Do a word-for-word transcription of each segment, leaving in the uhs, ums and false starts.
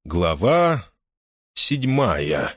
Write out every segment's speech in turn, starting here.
Глава седьмая.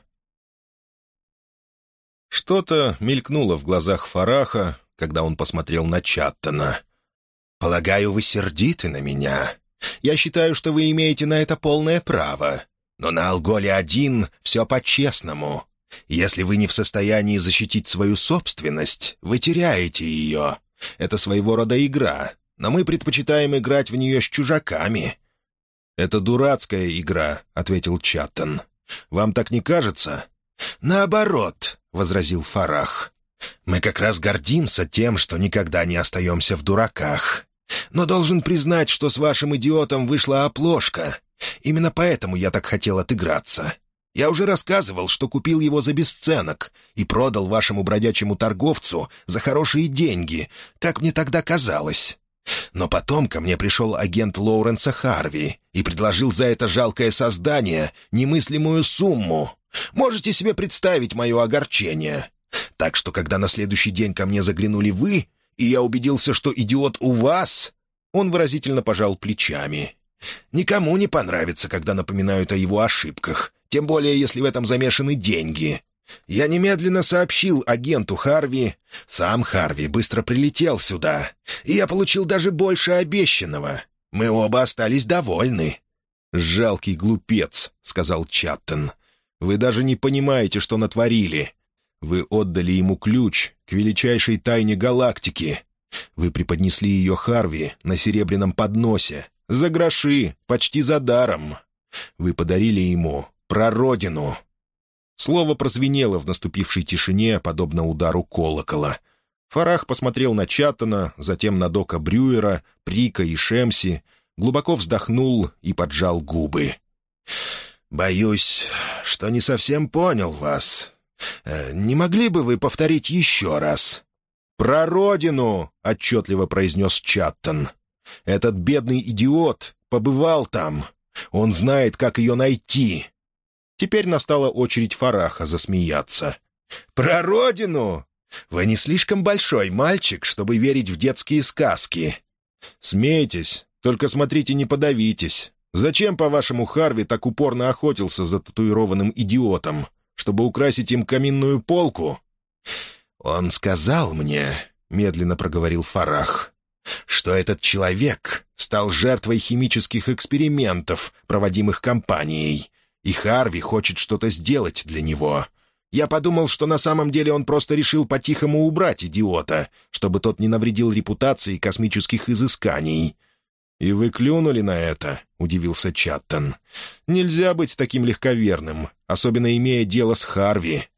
Что-то мелькнуло в глазах Фараха, когда он посмотрел на Чаттона. «Полагаю, вы сердиты на меня. Я считаю, что вы имеете на это полное право. Но на Алголе-один все по-честному. Если вы не в состоянии защитить свою собственность, вы теряете ее. Это своего рода игра, но мы предпочитаем играть в нее с чужаками». «Это дурацкая игра», — ответил Чаттон. «Вам так не кажется?» «Наоборот», — возразил Фарах. «Мы как раз гордимся тем, что никогда не остаемся в дураках. Но должен признать, что с вашим идиотом вышла оплошка. Именно поэтому я так хотел отыграться. Я уже рассказывал, что купил его за бесценок и продал вашему бродячему торговцу за хорошие деньги, как мне тогда казалось. Но потом ко мне пришел агент Лоуренса Харви и предложил за это жалкое создание немыслимую сумму. Можете себе представить мое огорчение. Так что, когда на следующий день ко мне заглянули вы, и я убедился, что идиот у вас...» Он выразительно пожал плечами. «Никому не понравится, когда напоминают о его ошибках, тем более если в этом замешаны деньги. Я немедленно сообщил агенту Харви. Сам Харви быстро прилетел сюда, и я получил даже больше обещанного. Мы оба остались довольны». «Жалкий глупец», — сказал Чаттон. «Вы даже не понимаете, что натворили. Вы отдали ему ключ к величайшей тайне галактики. Вы преподнесли ее Харви на серебряном подносе, за гроши, почти за даром. Вы подарили ему прародину». Слово прозвенело в наступившей тишине, подобно удару колокола. Фарах посмотрел на Чаттона, затем на Дока Брюера, Прика и Шемси, глубоко вздохнул и поджал губы. «Боюсь, что не совсем понял вас. Не могли бы вы повторить еще раз?» «Про родину!» — отчетливо произнес Чаттон. «Этот бедный идиот побывал там. Он знает, как ее найти». Теперь настала очередь Фараха засмеяться. «Про родину? Вы не слишком большой мальчик, чтобы верить в детские сказки». «Смейтесь, только смотрите, не подавитесь. Зачем, по-вашему, Харви так упорно охотился за татуированным идиотом? Чтобы украсить им каминную полку?» «Он сказал мне, — медленно проговорил Фарах, — что этот человек стал жертвой химических экспериментов, проводимых компанией, и Харви хочет что-то сделать для него. Я подумал, что на самом деле он просто решил по-тихому убрать идиота, чтобы тот не навредил репутации космических изысканий». «И вы клюнули на это?» — удивился Чаттон. «Нельзя быть таким легковерным, особенно имея дело с Харви».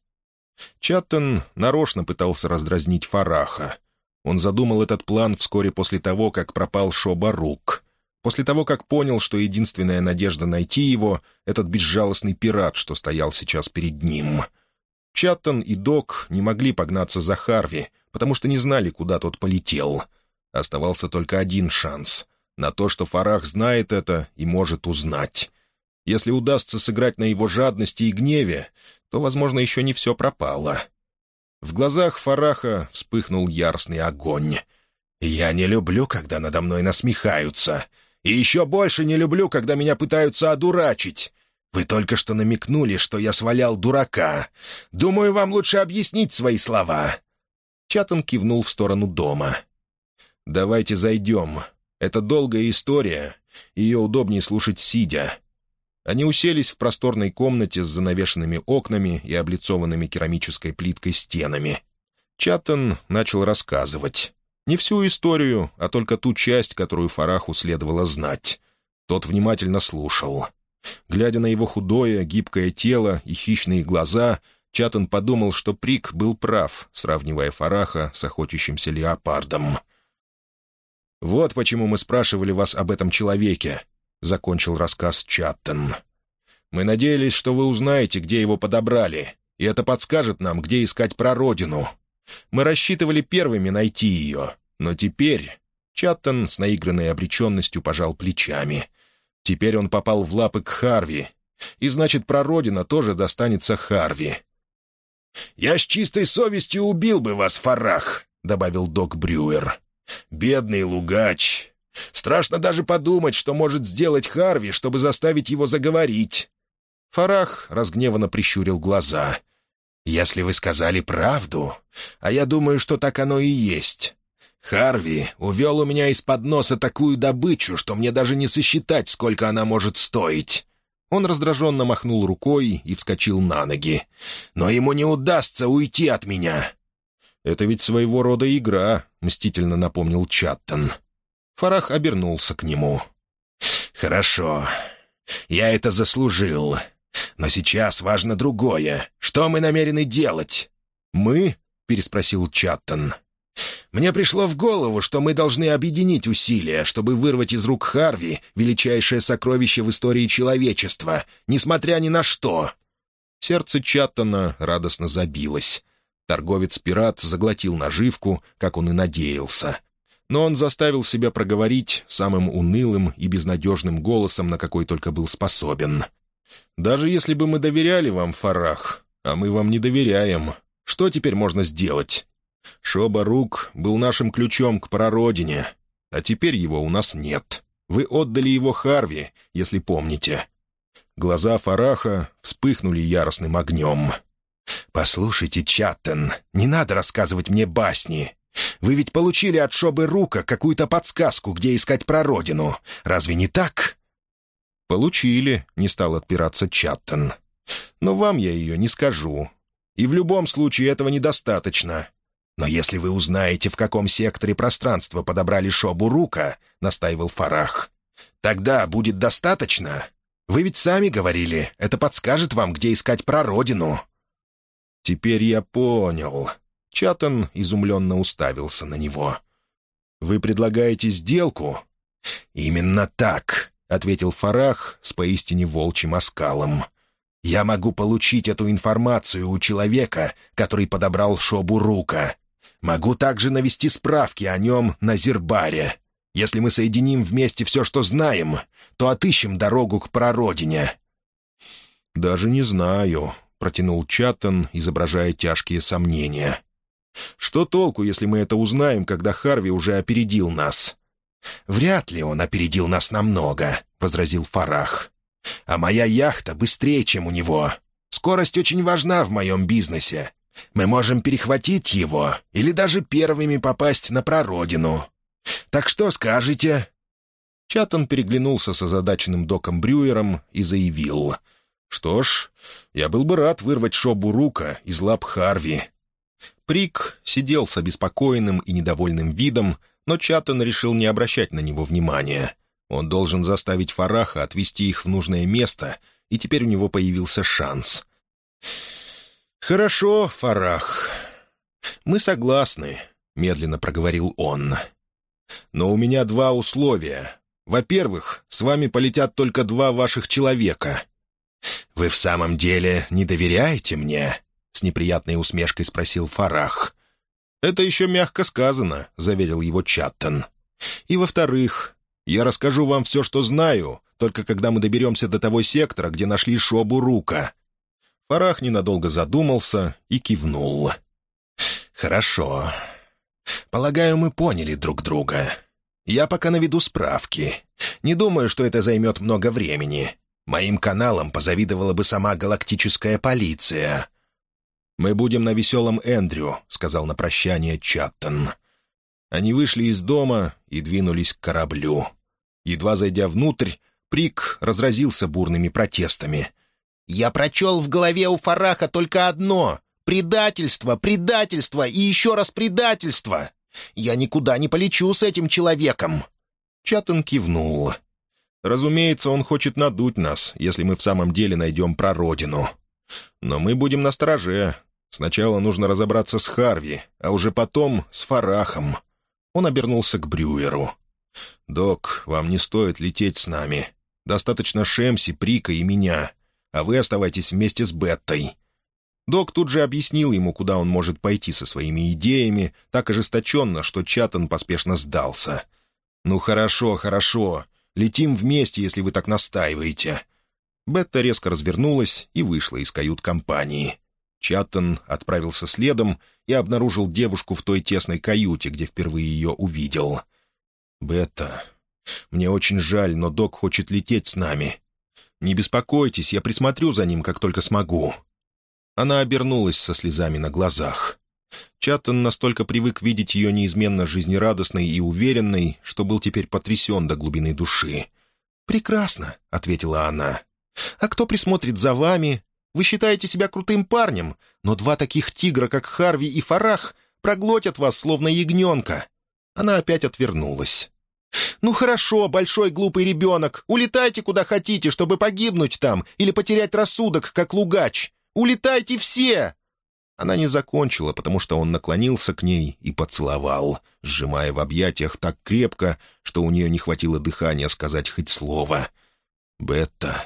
Чаттон нарочно пытался раздразнить Фараха. Он задумал этот план вскоре после того, как пропал Шоба Рук. После того, как понял, что единственная надежда найти его — этот безжалостный пират, что стоял сейчас перед ним. Чаттон и Док не могли погнаться за Харви, потому что не знали, куда тот полетел. Оставался только один шанс — на то, что Фарах знает это и может узнать. Если удастся сыграть на его жадности и гневе, то, возможно, еще не все пропало. В глазах Фараха вспыхнул яростный огонь. «Я не люблю, когда надо мной насмехаются. И еще больше не люблю, когда меня пытаются одурачить. Вы только что намекнули, что я свалял дурака. Думаю, вам лучше объяснить свои слова». Чаттон кивнул в сторону дома. «Давайте зайдем. Это долгая история, ее удобнее слушать сидя». Они уселись в просторной комнате с занавешенными окнами и облицованными керамической плиткой стенами. Чаттон начал рассказывать. Не всю историю, а только ту часть, которую Фараху следовало знать. Тот внимательно слушал. Глядя на его худое, гибкое тело и хищные глаза, Чаттон подумал, что Прик был прав, сравнивая Фараха с охотящимся леопардом. «Вот почему мы спрашивали вас об этом человеке», — закончил рассказ Чаттон. «Мы надеялись, что вы узнаете, где его подобрали, и это подскажет нам, где искать прародину. Мы рассчитывали первыми найти ее, но теперь...» Чаттон с наигранной обреченностью пожал плечами. «Теперь он попал в лапы к Харви, и значит, прародина тоже достанется Харви». «Я с чистой совестью убил бы вас, Фарах», — добавил Док Брюер. «Бедный лугач. Страшно даже подумать, что может сделать Харви, чтобы заставить его заговорить». Фарах разгневанно прищурил глаза. «Если вы сказали правду, а я думаю, что так оно и есть. Харви увел у меня из-под носа такую добычу, что мне даже не сосчитать, сколько она может стоить». Он раздраженно махнул рукой и вскочил на ноги. «Но ему не удастся уйти от меня». «Это ведь своего рода игра», — мстительно напомнил Чаттон. Фарах обернулся к нему. «Хорошо, я это заслужил. Но сейчас важно другое. Что мы намерены делать?» «Мы?» — переспросил Чаттон. «Мне пришло в голову, что мы должны объединить усилия, чтобы вырвать из рук Харви величайшее сокровище в истории человечества, несмотря ни на что». Сердце Чаттона радостно забилось. Торговец-пират заглотил наживку, как он и надеялся. Но он заставил себя проговорить самым унылым и безнадежным голосом, на какой только был способен. «Даже если бы мы доверяли вам, Фарах, а мы вам не доверяем, что теперь можно сделать? Шоба-Рук был нашим ключом к прародине, а теперь его у нас нет. Вы отдали его Харви, если помните». Глаза Фараха вспыхнули яростным огнем. «Послушайте, Чаттон, не надо рассказывать мне басни. Вы ведь получили от Шобы-Рука какую-то подсказку, где искать прародину. Разве не так?» «Получили», — не стал отпираться Чаттон. «Но вам я ее не скажу. И в любом случае этого недостаточно. Но если вы узнаете, в каком секторе пространства подобрали Шобу-Рука», — настаивал Фарах, — «тогда будет достаточно. Вы ведь сами говорили, это подскажет вам, где искать прародину». «Теперь я понял». Чаттон изумленно уставился на него. «Вы предлагаете сделку?» «Именно так», — ответил Фарах с поистине волчьим оскалом. «Я могу получить эту информацию у человека, который подобрал Шобу-Рука. Могу также навести справки о нем на Зирбаре. Если мы соединим вместе все, что знаем, то отыщем дорогу к прародине». «Даже не знаю», — протянул Чаттон, изображая тяжкие сомнения. «Что толку, если мы это узнаем, когда Харви уже опередил нас?» «Вряд ли он опередил нас намного», — возразил Фарах. «А моя яхта быстрее, чем у него. Скорость очень важна в моем бизнесе. Мы можем перехватить его или даже первыми попасть на прародину. Так что скажете?» Чаттон переглянулся с озадаченным доком Брюером и заявил: «Что ж, я был бы рад вырвать Шобу-Рука из лап Харви». Прик сидел с обеспокоенным и недовольным видом, но Чаттон решил не обращать на него внимания. Он должен заставить Фараха отвезти их в нужное место, и теперь у него появился шанс. «Хорошо, Фарах, мы согласны», — медленно проговорил он. «Но у меня два условия. Во-первых, с вами полетят только два ваших человека». «Вы в самом деле не доверяете мне?» — с неприятной усмешкой спросил Фарах. «Это еще мягко сказано», — заверил его Чаттон. «И во-вторых, я расскажу вам все, что знаю, только когда мы доберемся до того сектора, где нашли Шобу-Рука». Фарах ненадолго задумался и кивнул. «Хорошо. Полагаю, мы поняли друг друга. Я пока наведу справки. Не думаю, что это займет много времени. Моим каналам позавидовала бы сама галактическая полиция». «Мы будем на веселом Эндрю», — сказал на прощание Чаттон. Они вышли из дома и двинулись к кораблю. Едва зайдя внутрь, Прик разразился бурными протестами. «Я прочел в голове у Фараха только одно — предательство, предательство и еще раз предательство. Я никуда не полечу с этим человеком». Чаттон кивнул. «Разумеется, он хочет надуть нас, если мы в самом деле найдем прародину. Но мы будем настороже. Сначала нужно разобраться с Харви, а уже потом с Фарахом». Он обернулся к Брюеру. «Док, вам не стоит лететь с нами. Достаточно Шемси, Прика и меня, а вы оставайтесь вместе с Беттой». Док тут же объяснил ему, куда он может пойти со своими идеями, так ожесточенно, что Чаттон поспешно сдался. «Ну хорошо, хорошо. Летим вместе, если вы так настаиваете». Бетта резко развернулась и вышла из кают-компании. Чаттон отправился следом и обнаружил девушку в той тесной каюте, где впервые ее увидел. «Бетта, Мне очень жаль, но док хочет лететь с нами. Не беспокойтесь, я присмотрю за ним, как только смогу». Она обернулась со слезами на глазах. Чаттон настолько привык видеть ее неизменно жизнерадостной и уверенной, что был теперь потрясен до глубины души. «Прекрасно», — ответила она. «А кто присмотрит за вами? Вы считаете себя крутым парнем, но два таких тигра, как Харви и Фарах, проглотят вас, словно ягненка». Она опять отвернулась. «Ну хорошо, большой глупый ребенок, улетайте куда хотите, чтобы погибнуть там или потерять рассудок, как Лугач. Улетайте все!» Она не закончила, потому что он наклонился к ней и поцеловал, сжимая в объятиях так крепко, что у нее не хватило дыхания сказать хоть слово. «Бетта,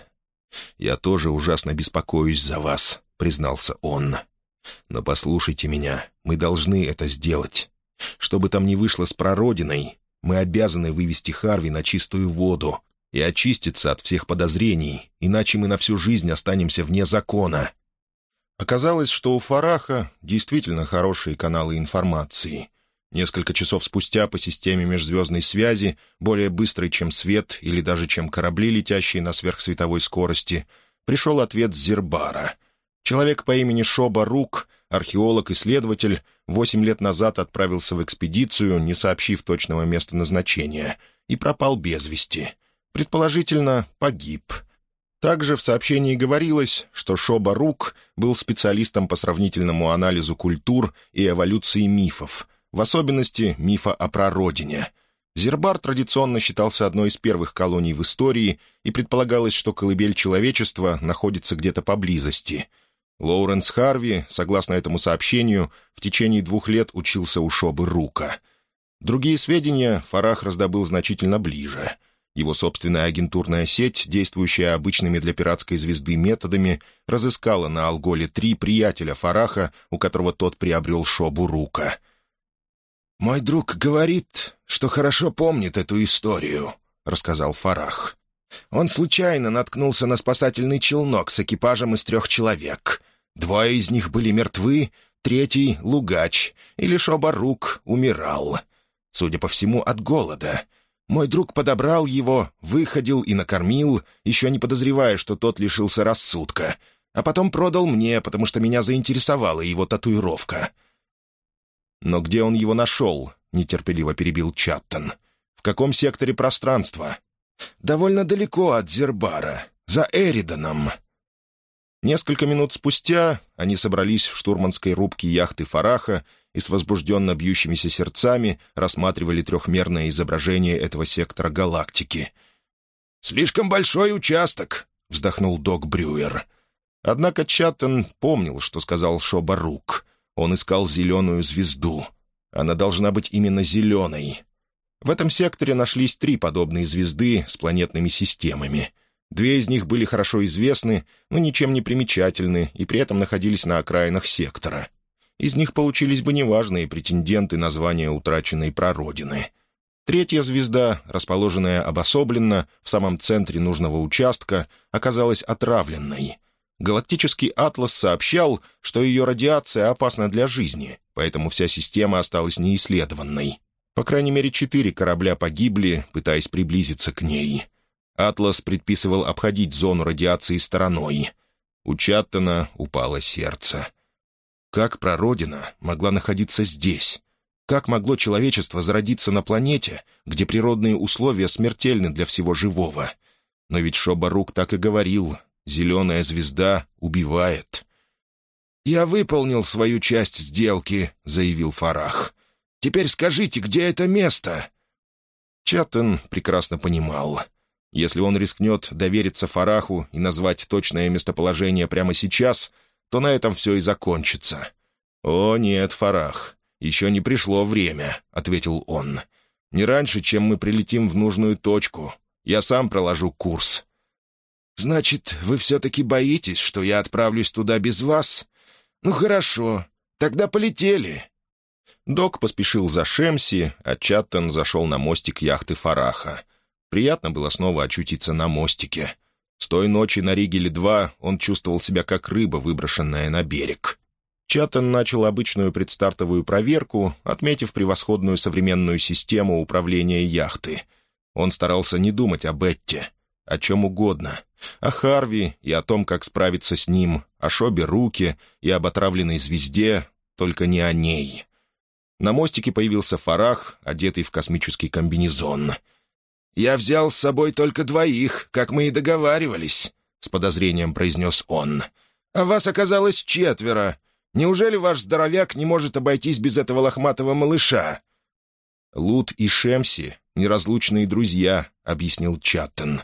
я тоже ужасно беспокоюсь за вас», — признался он. «Но послушайте меня, мы должны это сделать. Что бы там ни вышло с прародиной, мы обязаны вывести Харви на чистую воду и очиститься от всех подозрений, иначе мы на всю жизнь останемся вне закона». Оказалось, что у Фараха действительно хорошие каналы информации. Несколько часов спустя по системе межзвездной связи, более быстрой, чем свет или даже чем корабли, летящие на сверхсветовой скорости, пришел ответ с Зербара. Человек по имени Шоба Рук, археолог-исследователь, восемь лет назад отправился в экспедицию, не сообщив точного места назначения, и пропал без вести. Предположительно, погиб. Также в сообщении говорилось, что Шоба Рук был специалистом по сравнительному анализу культур и эволюции мифов, в особенности мифа о прародине. Зербар традиционно считался одной из первых колоний в истории, и предполагалось, что колыбель человечества находится где-то поблизости. Лоуренс Харви, согласно этому сообщению, в течение двух лет учился у Шобы Рука. Другие сведения Фарах раздобыл значительно ближе. Его собственная агентурная сеть, действующая обычными для пиратской звезды методами, разыскала на Алголе-три приятеля Фараха, у которого тот приобрел Шобу Рука. «Мой друг говорит, что хорошо помнит эту историю», — рассказал Фарах. «Он случайно наткнулся на спасательный челнок с экипажем из трех человек. Двое из них были мертвы, третий — Лугач, или Шоба Рук умирал. Судя по всему, от голода. Мой друг подобрал его, выходил и накормил, еще не подозревая, что тот лишился рассудка, а потом продал мне, потому что меня заинтересовала его татуировка». «Но где он его нашел?» — нетерпеливо перебил Чаттон. «В каком секторе пространства?» «Довольно далеко от Зербара, за Эриданом». Несколько минут спустя они собрались в штурманской рубке яхты Фараха и с возбужденно бьющимися сердцами рассматривали трехмерное изображение этого сектора галактики. «Слишком большой участок», — вздохнул док Брюер. Однако Чаттон помнил, что сказал Шоба Рук. Он искал зеленую звезду. Она должна быть именно зеленой. В этом секторе нашлись три подобные звезды с планетными системами. Две из них были хорошо известны, но ничем не примечательны, и при этом находились на окраинах сектора. Из них получились бы неважные претенденты на звание утраченной прародины. Третья звезда, расположенная обособленно в самом центре нужного участка, оказалась отравленной. Галактический атлас сообщал, что ее радиация опасна для жизни, поэтому вся система осталась неисследованной. По крайней мере, четыре корабля погибли, пытаясь приблизиться к ней. Атлас предписывал обходить зону радиации стороной. У Чаттона упало сердце. Как прародина могла находиться здесь? Как могло человечество зародиться на планете, где природные условия смертельны для всего живого? Но ведь Шоба Рук так и говорил: «Зеленая звезда убивает». «Я выполнил свою часть сделки», — заявил Фарах. «Теперь скажите, где это место?» Чаттон прекрасно понимал. Если он рискнет довериться Фараху и назвать точное местоположение прямо сейчас, то на этом все и закончится. «О, нет, Фарах, еще не пришло время», — ответил он. «Не раньше, чем мы прилетим в нужную точку. Я сам проложу курс». «Значит, вы все-таки боитесь, что я отправлюсь туда без вас? Ну, хорошо, тогда полетели». Док поспешил за Шемси, а Чаттон зашел на мостик яхты Фараха. Приятно было снова очутиться на мостике. С той ночи на Ригеле-два он чувствовал себя как рыба, выброшенная на берег. Чаттон начал обычную предстартовую проверку, отметив превосходную современную систему управления яхты. Он старался не думать об Этте, о чем угодно, о Харви и о том, как справиться с ним, о Шобе Руке и об отравленной звезде, только не о ней. На мостике появился Фарах, одетый в космический комбинезон. «Я взял с собой только двоих, как мы и договаривались», — с подозрением произнес он. «А вас оказалось четверо. Неужели ваш здоровяк не может обойтись без этого лохматого малыша?» «Лут и Шемси — неразлучные друзья», — объяснил Чаттон.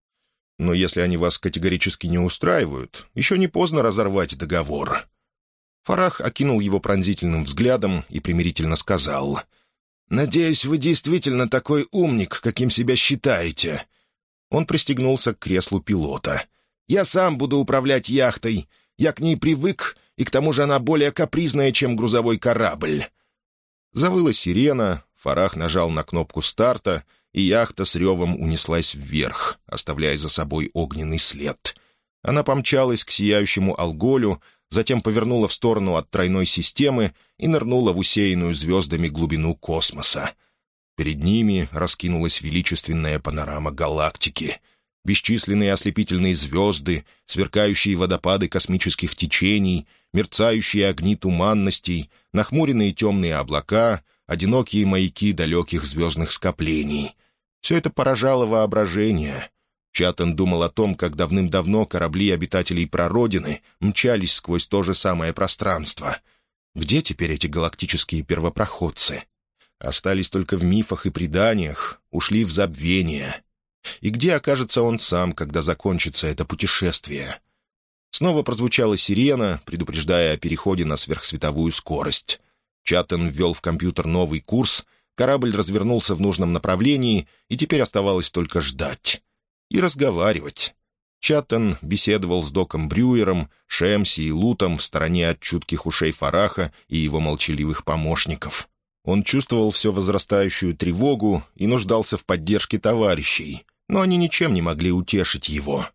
«Но если они вас категорически не устраивают, еще не поздно разорвать договор». Фарах окинул его пронзительным взглядом и примирительно сказал: «Надеюсь, вы действительно такой умник, каким себя считаете». Он пристегнулся к креслу пилота. «Я сам буду управлять яхтой. Я к ней привык, и к тому же она более капризная, чем грузовой корабль». Завыла сирена, Фарах нажал на кнопку старта, и яхта с ревом унеслась вверх, оставляя за собой огненный след. Она помчалась к сияющему Алголю, затем повернула в сторону от тройной системы и нырнула в усеянную звездами глубину космоса. Перед ними раскинулась величественная панорама галактики. Бесчисленные ослепительные звезды, сверкающие водопады космических течений, мерцающие огни туманностей, нахмуренные темные облака, одинокие маяки далеких звездных скоплений. Все это поражало воображение. Чаттон думал о том, как давным-давно корабли обитателей прародины мчались сквозь то же самое пространство. Где теперь эти галактические первопроходцы? Остались только в мифах и преданиях, ушли в забвение. И где окажется он сам, когда закончится это путешествие? Снова прозвучала сирена, предупреждая о переходе на сверхсветовую скорость. Чаттон ввел в компьютер новый курс, корабль развернулся в нужном направлении, и теперь оставалось только ждать. И разговаривать. Чаттон беседовал с Доком Брюером, Шемси и Лутом в стороне от чутких ушей Фараха и его молчаливых помощников. Он чувствовал все возрастающую тревогу и нуждался в поддержке товарищей, но они ничем не могли утешить его.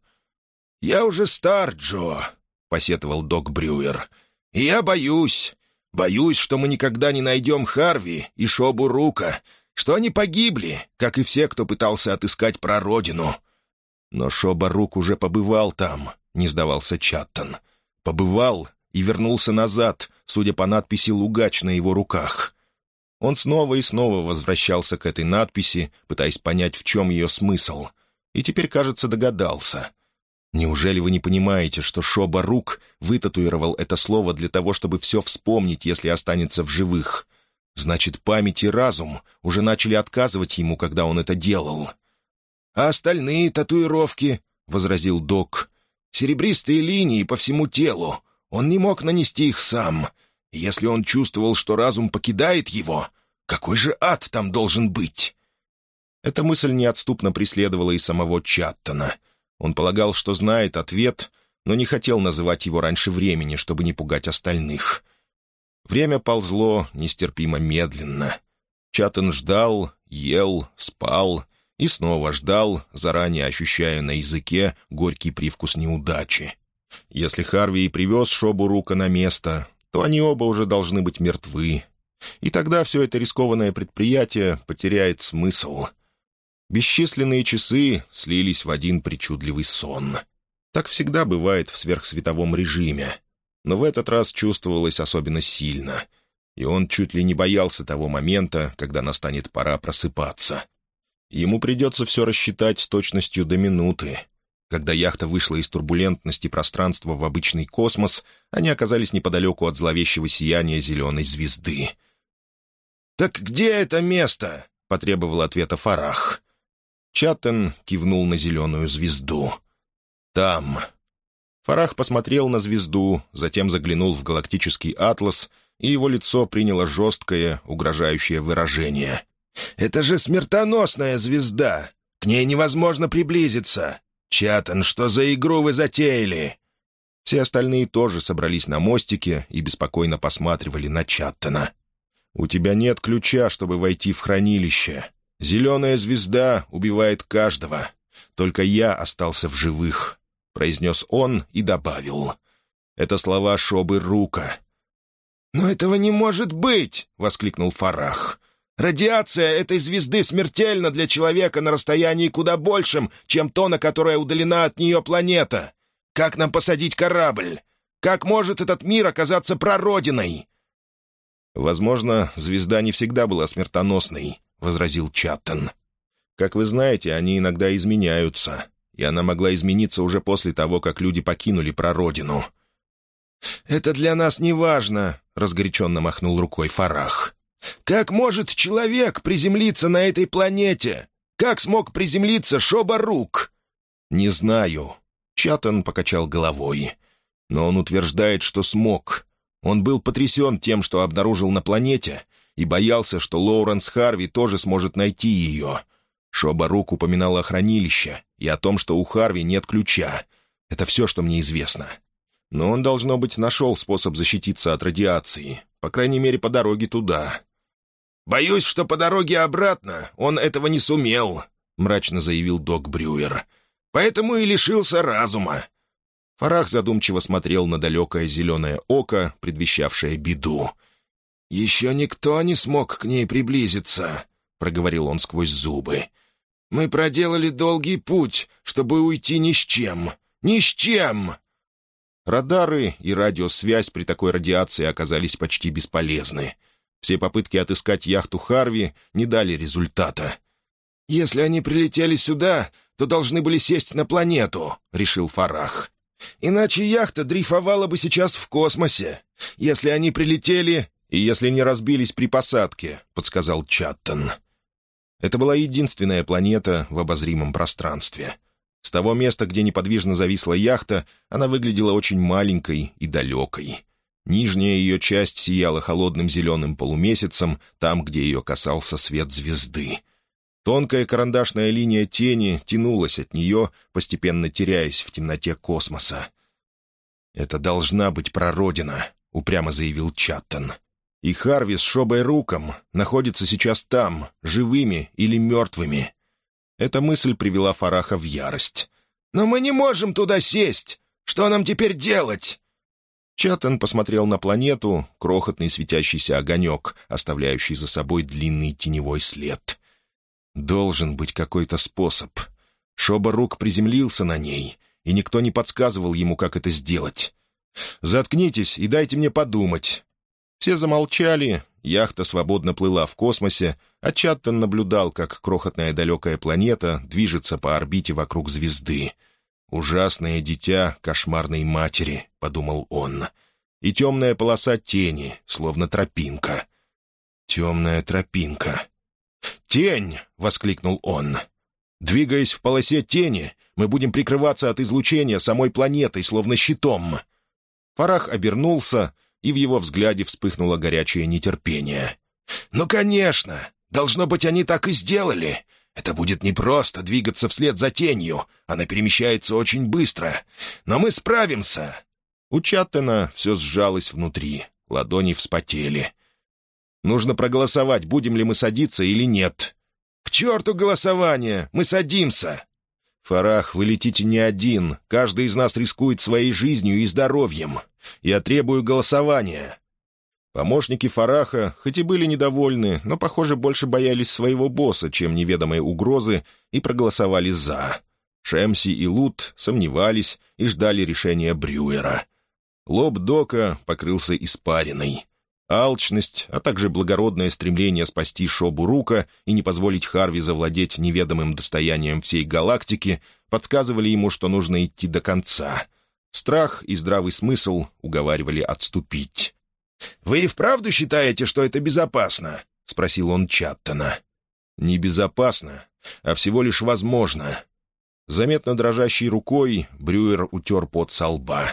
«Я уже стар, Джо», — посетовал Док Брюер, — «и я боюсь. Боюсь, что мы никогда не найдем Харви и Шобу Рука, что они погибли, как и все, кто пытался отыскать прародину». «Но Шоба Рук уже побывал там», — не сдавался Чаттон. «Побывал и вернулся назад, судя по надписи «Лугач» на его руках». Он снова и снова возвращался к этой надписи, пытаясь понять, в чем ее смысл. И теперь, кажется, догадался. «Неужели вы не понимаете, что Шоба Рук вытатуировал это слово для того, чтобы все вспомнить, если останется в живых? Значит, память и разум уже начали отказывать ему, когда он это делал». «А остальные татуировки?» — возразил Док. «Серебристые линии по всему телу. Он не мог нанести их сам. И если он чувствовал, что разум покидает его, какой же ад там должен быть?» Эта мысль неотступно преследовала и самого Чаттона. Он полагал, что знает ответ, но не хотел называть его раньше времени, чтобы не пугать остальных. Время ползло нестерпимо медленно. Чаттон ждал, ел, спал и снова ждал, заранее ощущая на языке горький привкус неудачи. Если Харви и привез Шобу Рука на место, то они оба уже должны быть мертвы. И тогда все это рискованное предприятие потеряет смысл. Бесчисленные часы слились в один причудливый сон. Так всегда бывает в сверхсветовом режиме. Но в этот раз чувствовалось особенно сильно. И он чуть ли не боялся того момента, когда настанет пора просыпаться. Ему придется все рассчитать с точностью до минуты. Когда яхта вышла из турбулентности пространства в обычный космос, они оказались неподалеку от зловещего сияния зеленой звезды. «Так где это место?» — потребовал ответа Фарах. Чаттон кивнул на зеленую звезду. «Там». Фарах посмотрел на звезду, затем заглянул в галактический атлас, и его лицо приняло жесткое, угрожающее выражение. «Это же смертоносная звезда! К ней невозможно приблизиться! Чаттон, что за игру вы затеяли?» Все остальные тоже собрались на мостике и беспокойно посматривали на Чаттона. «У тебя нет ключа, чтобы войти в хранилище. Зеленая звезда убивает каждого. Только я остался в живых», — произнес он и добавил. «Это слова Шобы Рука». «Но этого не может быть!» — воскликнул Фарах. Радиация этой звезды смертельна для человека на расстоянии куда большем, чем то, на которое удалена от нее планета. Как нам посадить корабль? Как может этот мир оказаться прародиной?» «Возможно, звезда не всегда была смертоносной», — возразил Чаттон. «Как вы знаете, они иногда изменяются, и она могла измениться уже после того, как люди покинули прародину». «Это для нас не важно», — разгоряченно махнул рукой Фарах. «Как может человек приземлиться на этой планете? Как смог приземлиться Шоба-Рук?» «Не знаю», — Чаттон покачал головой. «Но он утверждает, что смог. Он был потрясен тем, что обнаружил на планете, и боялся, что Лоуренс Харви тоже сможет найти ее. Шоба-Рук упоминал о хранилище и о том, что у Харви нет ключа. Это все, что мне известно. Но он, должно быть, нашел способ защититься от радиации, по крайней мере, по дороге туда». «Боюсь, что по дороге обратно он этого не сумел», — мрачно заявил док Брюер. «Поэтому и лишился разума». Фарах задумчиво смотрел на далекое зеленое око, предвещавшее беду. «Еще никто не смог к ней приблизиться», — проговорил он сквозь зубы. «Мы проделали долгий путь, чтобы уйти ни с чем. Ни с чем!» Радары и радиосвязь при такой радиации оказались почти бесполезны. Все попытки отыскать яхту Харви не дали результата. «Если они прилетели сюда, то должны были сесть на планету», — решил Фарах. «Иначе яхта дрейфовала бы сейчас в космосе. Если они прилетели...» «И если не разбились при посадке», — подсказал Чаттон. Это была единственная планета в обозримом пространстве. С того места, где неподвижно зависла яхта, она выглядела очень маленькой и далекой. Нижняя ее часть сияла холодным зеленым полумесяцем, там, где ее касался свет звезды. Тонкая карандашная линия тени тянулась от нее, постепенно теряясь в темноте космоса. «Это должна быть прародина», — упрямо заявил Чаттон. «И Харви с Шобой-Руком находятся сейчас там, живыми или мертвыми». Эта мысль привела Фараха в ярость. «Но мы не можем туда сесть! Что нам теперь делать?» Чаттон посмотрел на планету, крохотный светящийся огонек, оставляющий за собой длинный теневой след. «Должен быть какой-то способ. Шоба-Рук приземлился на ней, и никто не подсказывал ему, как это сделать. Заткнитесь и дайте мне подумать». Все замолчали, яхта свободно плыла в космосе, а Чаттон наблюдал, как крохотная далекая планета движется по орбите вокруг звезды. «Ужасное дитя кошмарной матери», — подумал он. И темная полоса тени, словно тропинка. Темная тропинка. «Тень!» — воскликнул он. «Двигаясь в полосе тени, мы будем прикрываться от излучения самой планетой, словно щитом». Фарах обернулся, и в его взгляде вспыхнуло горячее нетерпение. «Ну, конечно! Должно быть, они так и сделали. Это будет непросто двигаться вслед за тенью. Она перемещается очень быстро. Но мы справимся!» У Чаттона все сжалось внутри, ладони вспотели. «Нужно проголосовать, будем ли мы садиться или нет». «К черту голосование! Мы садимся!» «Фарах, вы летите не один. Каждый из нас рискует своей жизнью и здоровьем. Я требую голосования». Помощники Фараха, хоть и были недовольны, но, похоже, больше боялись своего босса, чем неведомой угрозы, и проголосовали «за». Шемси и Лут сомневались и ждали решения Брюера. Лоб Дока покрылся испариной. Алчность, а также благородное стремление спасти Шобу-Рука и не позволить Харви завладеть неведомым достоянием всей галактики подсказывали ему, что нужно идти до конца. Страх и здравый смысл уговаривали отступить. «Вы и вправду считаете, что это безопасно?» — спросил он Чаттона. «Не безопасно, а всего лишь возможно». Заметно дрожащей рукой Брюер утер пот со лба.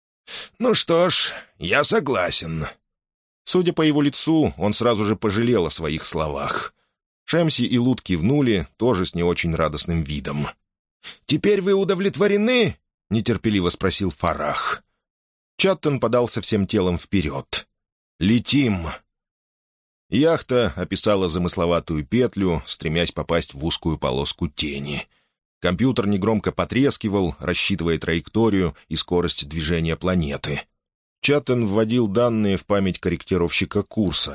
«Ну что ж, я согласен». Судя по его лицу, он сразу же пожалел о своих словах. Шемси и Лут кивнули, тоже с не очень радостным видом. «Теперь вы удовлетворены?» — нетерпеливо спросил Фарах. Чаттон подался всем телом вперед. «Летим!» Яхта описала замысловатую петлю, стремясь попасть в узкую полоску тени. Компьютер негромко потрескивал, рассчитывая траекторию и скорость движения планеты. Чаттон вводил данные в память корректировщика курса.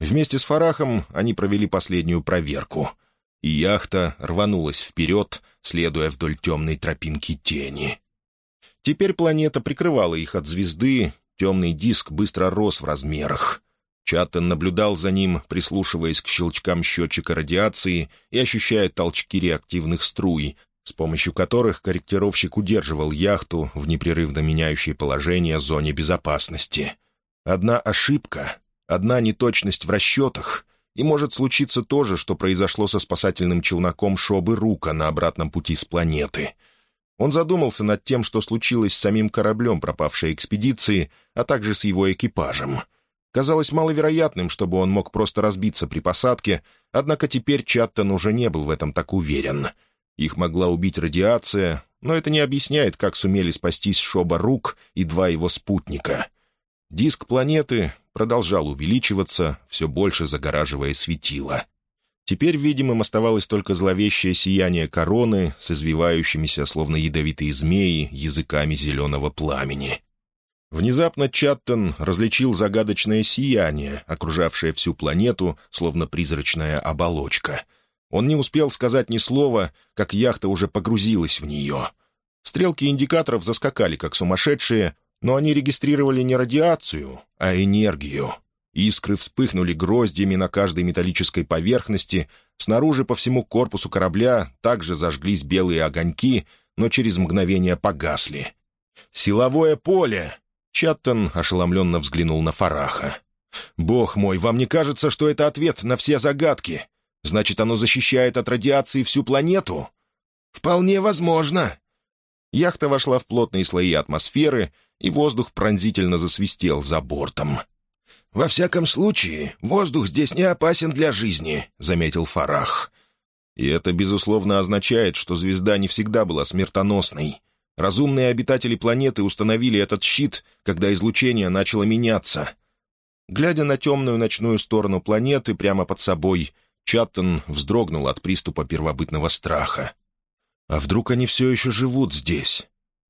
Вместе с Фарахом они провели последнюю проверку, и яхта рванулась вперед, следуя вдоль темной тропинки тени. Теперь планета прикрывала их от звезды, темный диск быстро рос в размерах. Чаттон наблюдал за ним, прислушиваясь к щелчкам счетчика радиации и ощущая толчки реактивных струй, с помощью которых корректировщик удерживал яхту в непрерывно меняющей положение зоне безопасности. Одна ошибка, одна неточность в расчетах, и может случиться то же, что произошло со спасательным челноком Шобы Рука на обратном пути с планеты. Он задумался над тем, что случилось с самим кораблем пропавшей экспедиции, а также с его экипажем. Казалось маловероятным, чтобы он мог просто разбиться при посадке, однако теперь Чаттон уже не был в этом так уверен. Их могла убить радиация, но это не объясняет, как сумели спастись Шоба Рук и два его спутника. Диск планеты продолжал увеличиваться, все больше загораживая светило. Теперь видимым оставалось только зловещее сияние короны с извивающимися, словно ядовитые змеи, языками зеленого пламени. Внезапно Чаттон различил загадочное сияние, окружавшее всю планету, словно призрачная оболочка. Он не успел сказать ни слова, как яхта уже погрузилась в нее. Стрелки индикаторов заскакали, как сумасшедшие, но они регистрировали не радиацию, а энергию. Искры вспыхнули гроздьями на каждой металлической поверхности, снаружи по всему корпусу корабля также зажглись белые огоньки, но через мгновение погасли. «Силовое поле!» Чаттон ошеломленно взглянул на Фараха. «Бог мой, вам не кажется, что это ответ на все загадки? Значит, оно защищает от радиации всю планету?» «Вполне возможно». Яхта вошла в плотные слои атмосферы, и воздух пронзительно засвистел за бортом. «Во всяком случае, воздух здесь не опасен для жизни», — заметил Фарах. «И это, безусловно, означает, что звезда не всегда была смертоносной. Разумные обитатели планеты установили этот щит, когда излучение начало меняться». Глядя на темную ночную сторону планеты прямо под собой, Чаттон вздрогнул от приступа первобытного страха. «А вдруг они все еще живут здесь?»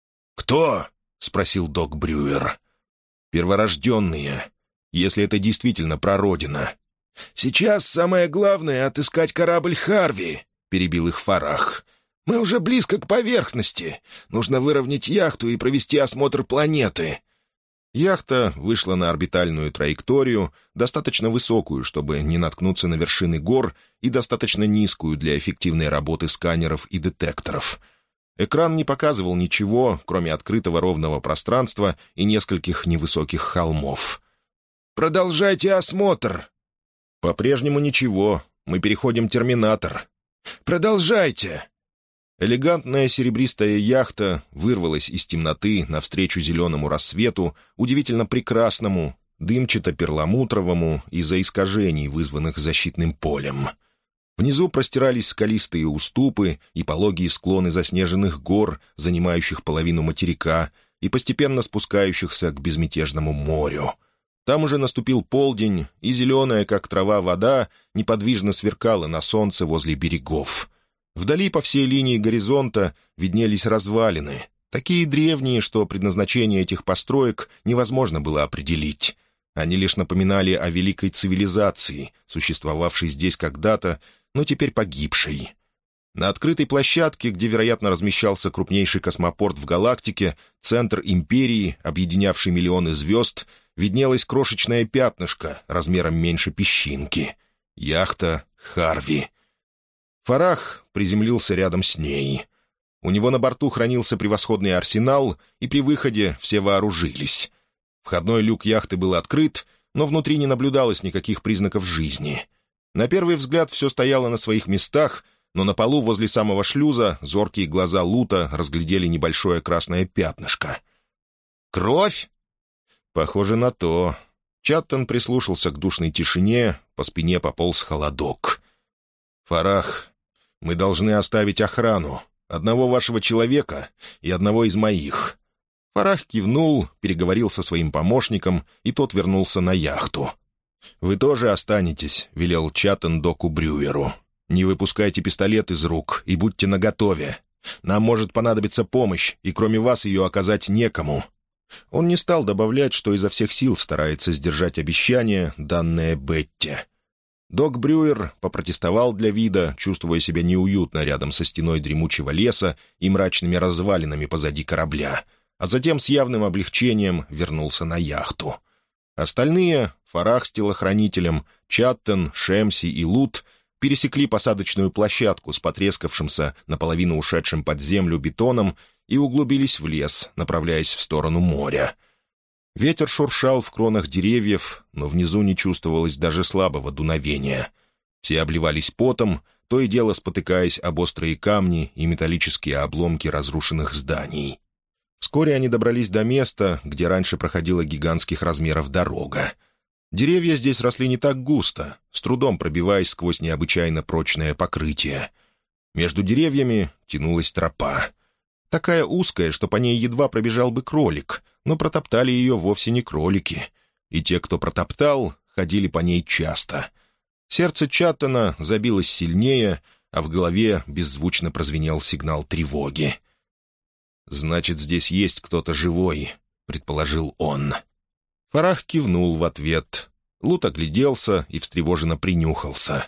«Кто?» — спросил док Брюер. «Перворожденные. Если это действительно прародина». «Сейчас самое главное — отыскать корабль Харви», — перебил их Фарах. «Мы уже близко к поверхности. Нужно выровнять яхту и провести осмотр планеты». Яхта вышла на орбитальную траекторию, достаточно высокую, чтобы не наткнуться на вершины гор, и достаточно низкую для эффективной работы сканеров и детекторов. Экран не показывал ничего, кроме открытого ровного пространства и нескольких невысоких холмов. «Продолжайте осмотр». «По-прежнему ничего. Мы переходим терминатор». «Продолжайте». Элегантная серебристая яхта вырвалась из темноты навстречу зеленому рассвету, удивительно прекрасному, дымчато-перламутровому из-за искажений, вызванных защитным полем. Внизу простирались скалистые уступы и пологие склоны заснеженных гор, занимающих половину материка и постепенно спускающихся к безмятежному морю. Там уже наступил полдень, и зеленая, как трава, вода неподвижно сверкала на солнце возле берегов. Вдали по всей линии горизонта виднелись развалины, такие древние, что предназначение этих построек невозможно было определить. Они лишь напоминали о великой цивилизации, существовавшей здесь когда-то, но теперь погибшей. На открытой площадке, где, вероятно, размещался крупнейший космопорт в галактике, центр империи, объединявший миллионы звезд, виднелось крошечное пятнышко размером меньше песчинки. Яхта «Харви». Фарах приземлился рядом с ней. У него на борту хранился превосходный арсенал, и при выходе все вооружились. Входной люк яхты был открыт, но внутри не наблюдалось никаких признаков жизни. На первый взгляд все стояло на своих местах, но на полу возле самого шлюза зоркие глаза Лута разглядели небольшое красное пятнышко. «Кровь?» «Похоже на то». Чаттон прислушался к душной тишине, по спине пополз холодок. «Фарах, мы должны оставить охрану, одного вашего человека и одного из моих». Фарах кивнул, переговорил со своим помощником, и тот вернулся на яхту. «Вы тоже останетесь», — велел Чаттон доку Брюеру. «Не выпускайте пистолет из рук и будьте наготове. Нам может понадобиться помощь, и кроме вас ее оказать некому». Он не стал добавлять, что изо всех сил старается сдержать обещание, данное Бетти. Док Брюер попротестовал для вида, чувствуя себя неуютно рядом со стеной дремучего леса и мрачными развалинами позади корабля, а затем с явным облегчением вернулся на яхту. Остальные — Фарах с телохранителем, Чаттон, Шемси и Лут — пересекли посадочную площадку с потрескавшимся, наполовину ушедшим под землю бетоном и углубились в лес, направляясь в сторону моря. Ветер шуршал в кронах деревьев, но внизу не чувствовалось даже слабого дуновения. Все обливались потом, то и дело спотыкаясь об острые камни и металлические обломки разрушенных зданий. Вскоре они добрались до места, где раньше проходила гигантских размеров дорога. Деревья здесь росли не так густо, с трудом пробиваясь сквозь необычайно прочное покрытие. Между деревьями тянулась тропа. Такая узкая, что по ней едва пробежал бы кролик, но протоптали ее вовсе не кролики. И те, кто протоптал, ходили по ней часто. Сердце Чаттона забилось сильнее, а в голове беззвучно прозвенел сигнал тревоги. «Значит, здесь есть кто-то живой», — предположил он. Фарах кивнул в ответ. Лут огляделся и встревоженно принюхался.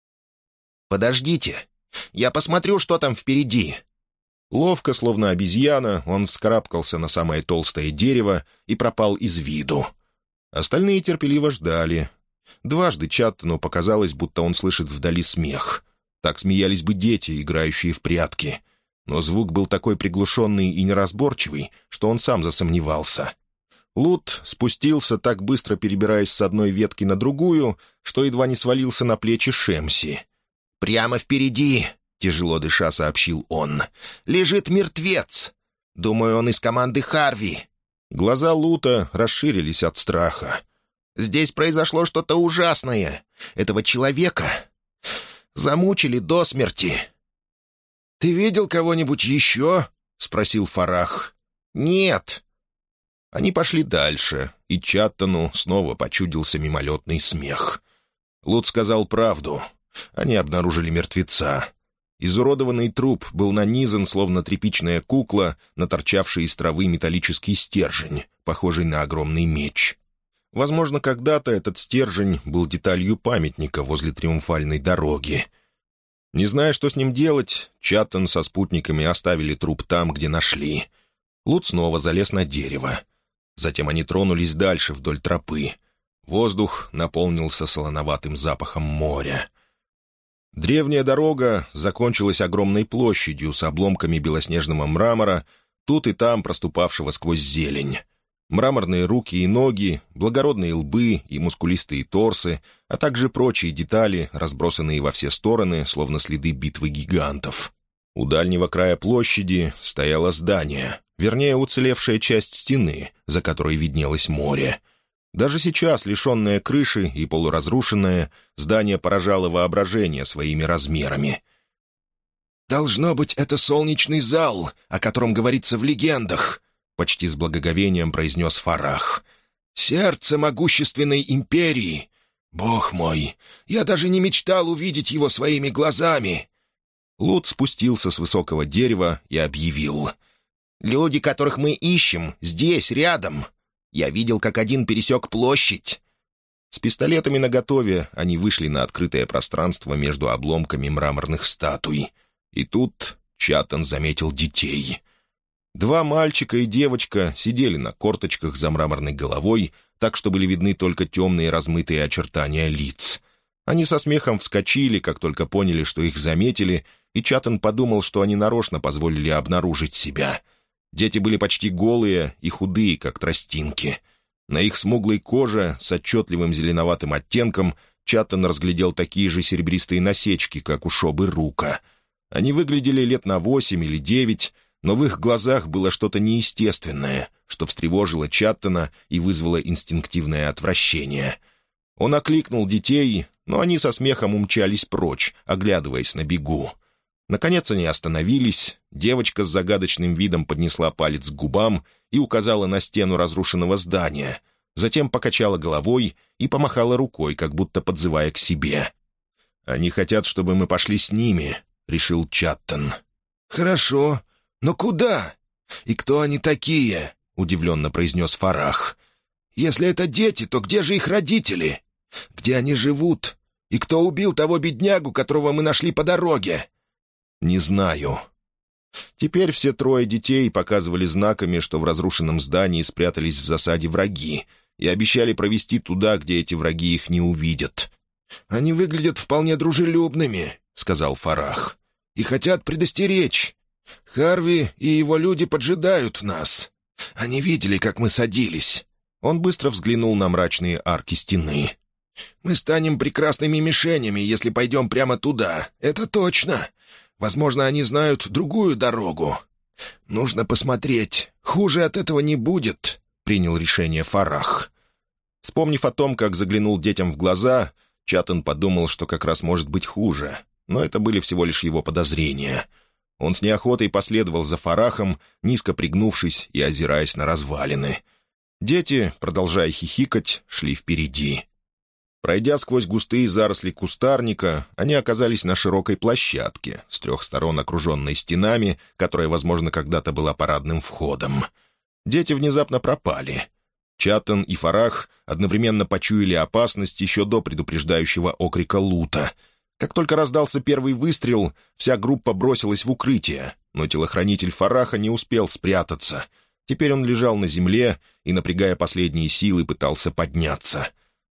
«Подождите, я посмотрю, что там впереди». Ловко, словно обезьяна, он вскарабкался на самое толстое дерево и пропал из виду. Остальные терпеливо ждали. Дважды Чаттону показалось, будто он слышит вдали смех. Так смеялись бы дети, играющие в прятки. Но звук был такой приглушенный и неразборчивый, что он сам засомневался. Лут спустился, так быстро перебираясь с одной ветки на другую, что едва не свалился на плечи Шемси. «Прямо впереди!» — тяжело дыша сообщил он. «Лежит мертвец! Думаю, он из команды Харви». Глаза Лута расширились от страха. «Здесь произошло что-то ужасное. Этого человека замучили до смерти». «Ты видел кого-нибудь еще?» — спросил Фарах. «Нет». Они пошли дальше, и Чаттону снова почудился мимолетный смех. Лут сказал правду. Они обнаружили мертвеца. Изуродованный труп был нанизан, словно тряпичная кукла, на торчавший из травы металлический стержень, похожий на огромный меч. Возможно, когда-то этот стержень был деталью памятника возле Триумфальной дороги. Не зная, что с ним делать, Чаттон со спутниками оставили труп там, где нашли. Лут снова залез на дерево. Затем они тронулись дальше вдоль тропы. Воздух наполнился солоноватым запахом моря. Древняя дорога закончилась огромной площадью с обломками белоснежного мрамора, тут и там проступавшего сквозь зелень. Мраморные руки и ноги, благородные лбы и мускулистые торсы, а также прочие детали, разбросанные во все стороны, словно следы битвы гигантов. У дальнего края площади стояло здание, вернее, уцелевшая часть стены, за которой виднелось море. Даже сейчас, лишенное крыши и полуразрушенное, здание поражало воображение своими размерами. «Должно быть, это солнечный зал, о котором говорится в легендах», — почти с благоговением произнес Фарах. «Сердце могущественной империи. Бог мой, я даже не мечтал увидеть его своими глазами». Лут спустился с высокого дерева и объявил. «Люди, которых мы ищем, здесь, рядом. Я видел, как один пересек площадь». С пистолетами наготове они вышли на открытое пространство между обломками мраморных статуй. И тут Чаттон заметил детей. Два мальчика и девочка сидели на корточках за мраморной головой, так что были видны только темные размытые очертания лиц. Они со смехом вскочили, как только поняли, что их заметили, и Чаттон подумал, что они нарочно позволили обнаружить себя. Дети были почти голые и худые, как тростинки. На их смуглой коже с отчетливым зеленоватым оттенком Чаттон разглядел такие же серебристые насечки, как у Шобы Рука. Они выглядели лет на восемь или девять, но в их глазах было что-то неестественное, что встревожило Чаттона и вызвало инстинктивное отвращение. Он окликнул детей, но они со смехом умчались прочь, оглядываясь на бегу. Наконец они остановились, девочка с загадочным видом поднесла палец к губам и указала на стену разрушенного здания, затем покачала головой и помахала рукой, как будто подзывая к себе. «Они хотят, чтобы мы пошли с ними», — решил Чаттон. «Хорошо, но куда? И кто они такие?» — удивленно произнес Фарах. «Если это дети, то где же их родители? Где они живут? И кто убил того беднягу, которого мы нашли по дороге?» «Не знаю». Теперь все трое детей показывали знаками, что в разрушенном здании спрятались в засаде враги, и обещали провести туда, где эти враги их не увидят. «Они выглядят вполне дружелюбными», — сказал Фарах, — «и хотят предостеречь. Харви и его люди поджидают нас. Они видели, как мы садились». Он быстро взглянул на мрачные арки стены. «Мы станем прекрасными мишенями, если пойдем прямо туда. Это точно. Возможно, они знают другую дорогу. Нужно посмотреть. Хуже от этого не будет», — принял решение Фарах. Вспомнив о том, как заглянул детям в глаза, Чаттон подумал, что как раз может быть хуже. Но это были всего лишь его подозрения. Он с неохотой последовал за Фарахом, низко пригнувшись и озираясь на развалины. Дети, продолжая хихикать, шли впереди. Пройдя сквозь густые заросли кустарника, они оказались на широкой площадке, с трех сторон окруженной стенами, которая, возможно, когда-то была парадным входом. Дети внезапно пропали. Чаттон и Фарах одновременно почуяли опасность еще до предупреждающего окрика Лута. Как только раздался первый выстрел, вся группа бросилась в укрытие, но телохранитель Фараха не успел спрятаться. Теперь он лежал на земле и, напрягая последние силы, пытался подняться.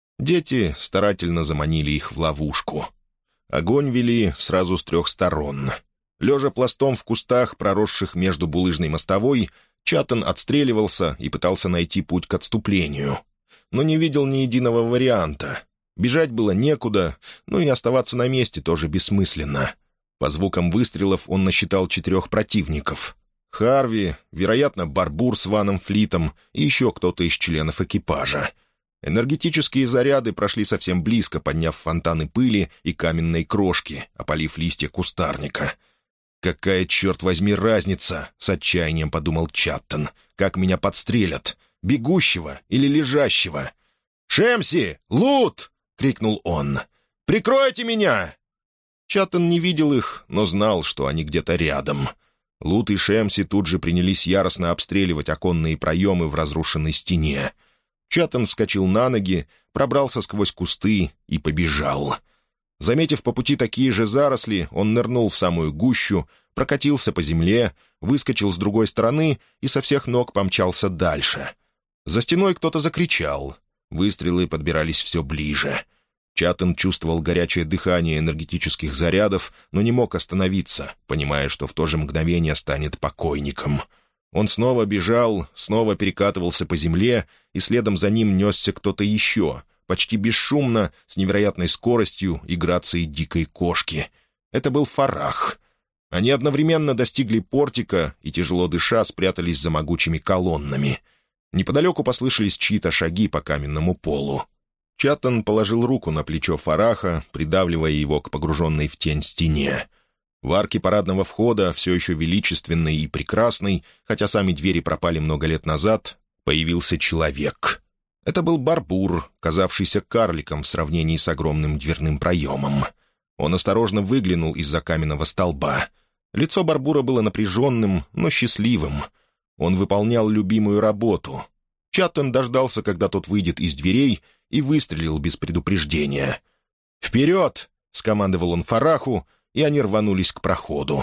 Дети старательно заманили их в ловушку. Огонь вели сразу с трех сторон. Лежа пластом в кустах, проросших между булыжной мостовой, Чаттон отстреливался и пытался найти путь к отступлению. Но не видел ни единого варианта. Бежать было некуда, но и оставаться на месте тоже бессмысленно. По звукам выстрелов он насчитал четырех противников. Харви, вероятно, Барбур с Ваном Флитом и еще кто-то из членов экипажа. Энергетические заряды прошли совсем близко, подняв фонтаны пыли и каменной крошки, опалив листья кустарника. «Какая, черт возьми, разница?» — с отчаянием подумал Чаттон. «Как меня подстрелят? Бегущего или лежащего?» «Шемси! Лут!» — крикнул он. «Прикройте меня!» Чаттон не видел их, но знал, что они где-то рядом. Лут и Шемси тут же принялись яростно обстреливать оконные проемы в разрушенной стене. Чаттон вскочил на ноги, пробрался сквозь кусты и побежал. Заметив по пути такие же заросли, он нырнул в самую гущу, прокатился по земле, выскочил с другой стороны и со всех ног помчался дальше. За стеной кто-то закричал. Выстрелы подбирались все ближе. Чаттон чувствовал горячее дыхание энергетических зарядов, но не мог остановиться, понимая, что в то же мгновение станет покойником. Он снова бежал, снова перекатывался по земле, и следом за ним несся кто-то еще, почти бесшумно, с невероятной скоростью и грацией дикой кошки. Это был Фарах. Они одновременно достигли портика и, тяжело дыша, спрятались за могучими колоннами. Неподалеку послышались чьи-то шаги по каменному полу. Чаттон положил руку на плечо Фараха, придавливая его к погруженной в тень стене. В арке парадного входа, все еще величественной и прекрасной, хотя сами двери пропали много лет назад, появился человек. Это был Барбур, казавшийся карликом в сравнении с огромным дверным проемом. Он осторожно выглянул из-за каменного столба. Лицо Барбура было напряженным, но счастливым. Он выполнял любимую работу. Чаттон дождался, когда тот выйдет из дверей, и выстрелил без предупреждения. «Вперед!» — скомандовал он Фараху, и они рванулись к проходу.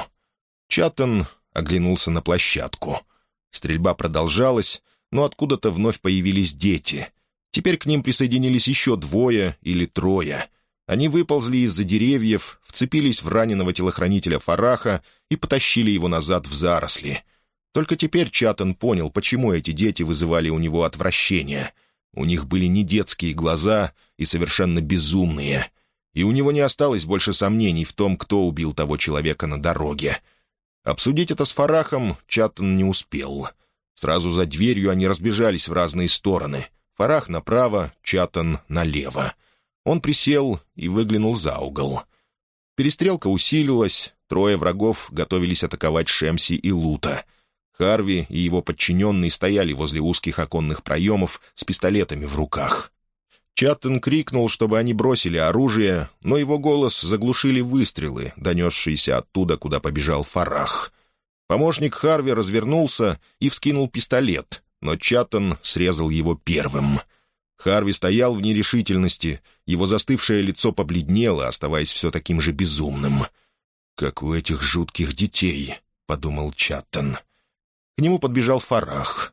Чаттон оглянулся на площадку. Стрельба продолжалась, но откуда-то вновь появились дети. Теперь к ним присоединились еще двое или трое. Они выползли из-за деревьев, вцепились в раненого телохранителя Фараха и потащили его назад в заросли. Только теперь Чаттон понял, почему эти дети вызывали у него отвращение. У них были не детские глаза и совершенно безумные. И у него не осталось больше сомнений в том, кто убил того человека на дороге. Обсудить это с Фарахом Чаттон не успел. Сразу за дверью они разбежались в разные стороны. Фарах направо, Чаттон налево. Он присел и выглянул за угол. Перестрелка усилилась, трое врагов готовились атаковать Шемси и Лута. Харви и его подчиненные стояли возле узких оконных проемов с пистолетами в руках. Чаттон крикнул, чтобы они бросили оружие, но его голос заглушили выстрелы, донесшиеся оттуда, куда побежал Фарах. Помощник Харви развернулся и вскинул пистолет, но Чаттон срезал его первым. Харви стоял в нерешительности, его застывшее лицо побледнело, оставаясь все таким же безумным. «Как у этих жутких детей», — подумал Чаттон. К нему подбежал Фарах.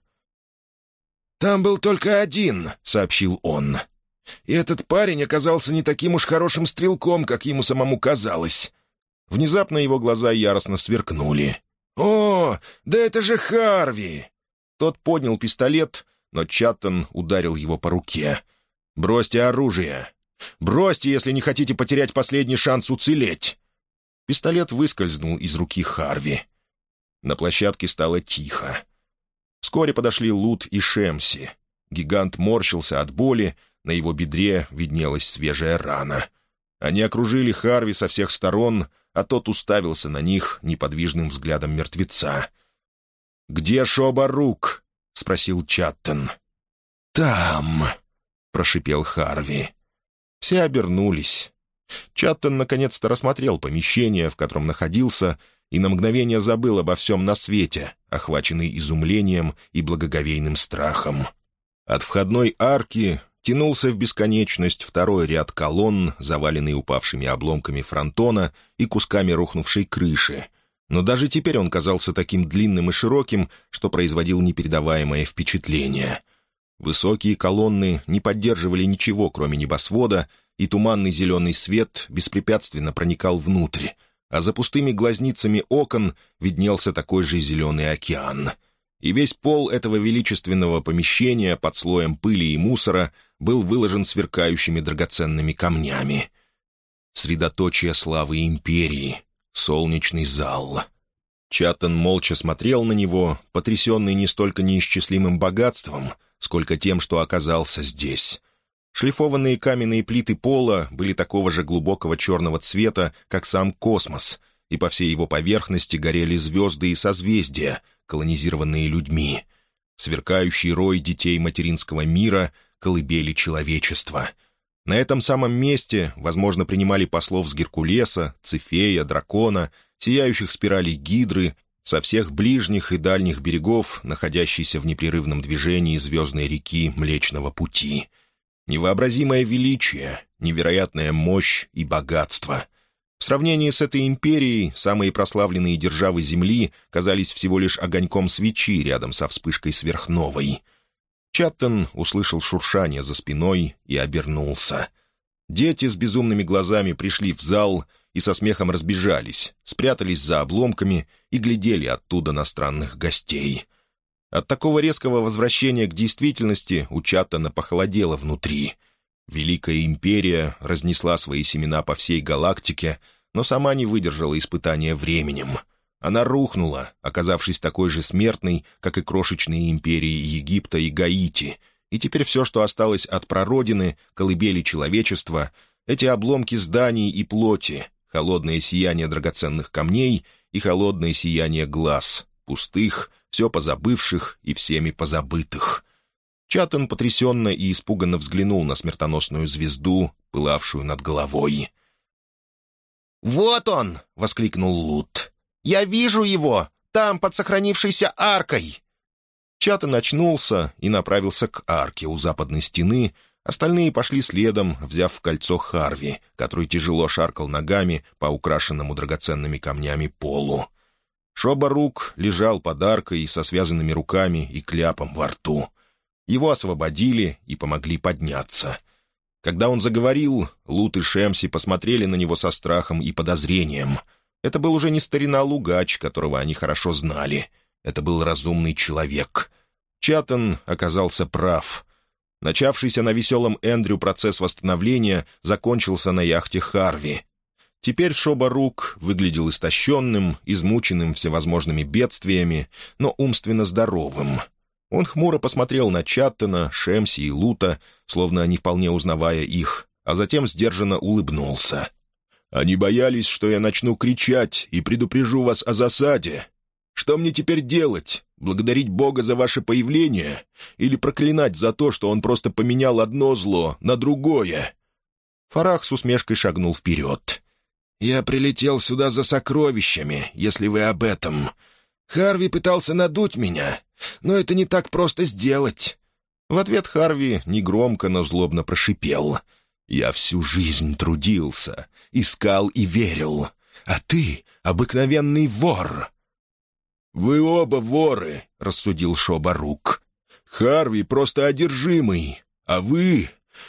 «Там был только один», — сообщил он. «И этот парень оказался не таким уж хорошим стрелком, как ему самому казалось». Внезапно его глаза яростно сверкнули. «О, да это же Харви!» Тот поднял пистолет, но Чаттон ударил его по руке. «Бросьте оружие! Бросьте, если не хотите потерять последний шанс уцелеть!» Пистолет выскользнул из руки Харви. На площадке стало тихо. Вскоре подошли Лут и Шемси. Гигант морщился от боли, на его бедре виднелась свежая рана. Они окружили Харви со всех сторон, а тот уставился на них неподвижным взглядом мертвеца. «Где Шоба-Рук?» — спросил Чаттон. «Там», — прошипел Харви. Все обернулись. Чаттон наконец-то рассмотрел помещение, в котором находился, и на мгновение забыл обо всем на свете, охваченный изумлением и благоговейным страхом. От входной арки тянулся в бесконечность второй ряд колонн, заваленный упавшими обломками фронтона и кусками рухнувшей крыши. Но даже теперь он казался таким длинным и широким, что производил непередаваемое впечатление. Высокие колонны не поддерживали ничего, кроме небосвода, и туманный зеленый свет беспрепятственно проникал внутрь, а за пустыми глазницами окон виднелся такой же зеленый океан. И весь пол этого величественного помещения под слоем пыли и мусора был выложен сверкающими драгоценными камнями. Средоточие славы империи, солнечный зал. Чаттон молча смотрел на него, потрясенный не столько неисчислимым богатством, сколько тем, что оказался здесь. Шлифованные каменные плиты пола были такого же глубокого черного цвета, как сам космос, и по всей его поверхности горели звезды и созвездия, колонизированные людьми. Сверкающий рой детей материнского мира, колыбели человечества. На этом самом месте, возможно, принимали послов с Геркулеса, Цефея, Дракона, сияющих спиралей Гидры, со всех ближних и дальних берегов, находящейся в непрерывном движении звездной реки Млечного Пути. Невообразимое величие, невероятная мощь и богатство. В сравнении с этой империей самые прославленные державы Земли казались всего лишь огоньком свечи рядом со вспышкой сверхновой. Чаттон услышал шуршание за спиной и обернулся. Дети с безумными глазами пришли в зал и со смехом разбежались, спрятались за обломками и глядели оттуда на странных гостей. От такого резкого возвращения к действительности у Чаттона похолодело внутри. Великая империя разнесла свои семена по всей галактике, но сама не выдержала испытания временем. Она рухнула, оказавшись такой же смертной, как и крошечные империи Египта и Гаити, и теперь все, что осталось от прародины, колыбели человечества, эти обломки зданий и плоти, холодное сияние драгоценных камней и холодное сияние глаз, пустых, все позабывших и всеми позабытых. Чаттон потрясенно и испуганно взглянул на смертоносную звезду, пылавшую над головой. «Вот он!» — воскликнул Лут. «Я вижу его! Там, под сохранившейся аркой!» Чаттон очнулся и направился к арке у западной стены. Остальные пошли следом, взяв в кольцо Харви, который тяжело шаркал ногами по украшенному драгоценными камнями полу. Шоба-Рук лежал под аркой со связанными руками и кляпом во рту. Его освободили и помогли подняться. Когда он заговорил, Лут и Шемси посмотрели на него со страхом и подозрением. Это был уже не старина Лугач, которого они хорошо знали. Это был разумный человек. Чаттон оказался прав. Начавшийся на веселом Эндрю процесс восстановления закончился на яхте Харви. Теперь Шоба-Рук выглядел истощенным, измученным всевозможными бедствиями, но умственно здоровым. Он хмуро посмотрел на Чаттона, Шемси и Лута, словно не вполне узнавая их, а затем сдержанно улыбнулся. «Они боялись, что я начну кричать и предупрежу вас о засаде. Что мне теперь делать? Благодарить Бога за ваше появление? Или проклинать за то, что он просто поменял одно зло на другое?» Фарах с усмешкой шагнул вперед. «Я прилетел сюда за сокровищами, если вы об этом. Харви пытался надуть меня, но это не так просто сделать». В ответ Харви негромко, но злобно прошипел: «Я всю жизнь трудился, искал и верил, а ты — обыкновенный вор». «Вы оба воры», — рассудил Шоба-Рук. «Харви просто одержимый, а вы...